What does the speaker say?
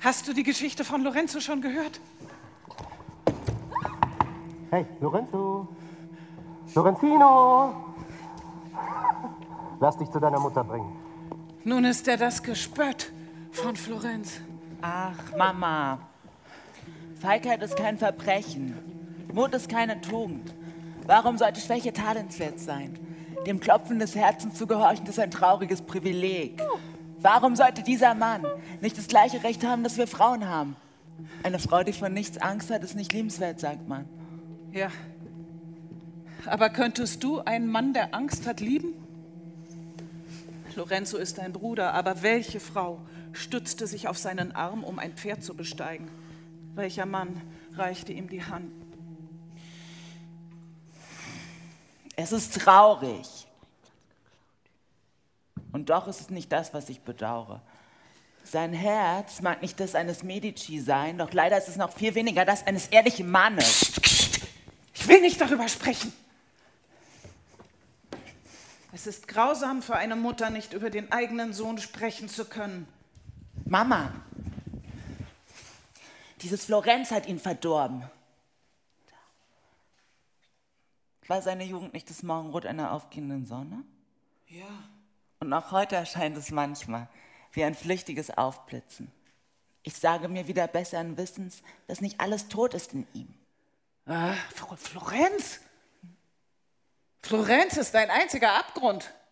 Hast du die Geschichte von Lorenzo schon gehört? Hey, Lorenzo. Lorenzino. Lass dich zu deiner Mutter bringen. Nun ist er das Gespött von Florenz. Ach, Mama. Feigheit ist kein Verbrechen. Mut ist keine Tugend. Warum sollte Schwäche tadelnswert sein? Dem Klopfen des Herzens zu gehorchen, ist ein trauriges Privileg. Warum sollte dieser Mann nicht das gleiche Recht haben, das wir Frauen haben? Eine Frau, die vor nichts Angst hat, ist nicht liebenswert, sagt man. Ja. Aber könntest du einen Mann, der Angst hat, lieben? Lorenzo ist dein Bruder, aber welche Frau stützte sich auf seinen Arm, um ein Pferd zu besteigen? Welcher Mann reichte ihm die Hand? Es ist traurig. Und doch ist es nicht das, was ich bedauere. Sein Herz mag nicht das eines Medici sein, doch leider ist es noch viel weniger das eines ehrlichen Mannes. Ich will nicht darüber sprechen. Es ist grausam für eine Mutter, nicht über den eigenen Sohn sprechen zu können. Mama, dieses Florenz hat ihn verdorben. War seine Jugend nicht das Morgenrot einer aufgehenden Sonne? Ja. Und auch heute erscheint es manchmal wie ein flüchtiges Aufblitzen. Ich sage mir wieder besseren Wissens, dass nicht alles tot ist in ihm. Florenz? Florenz ist dein einziger Abgrund.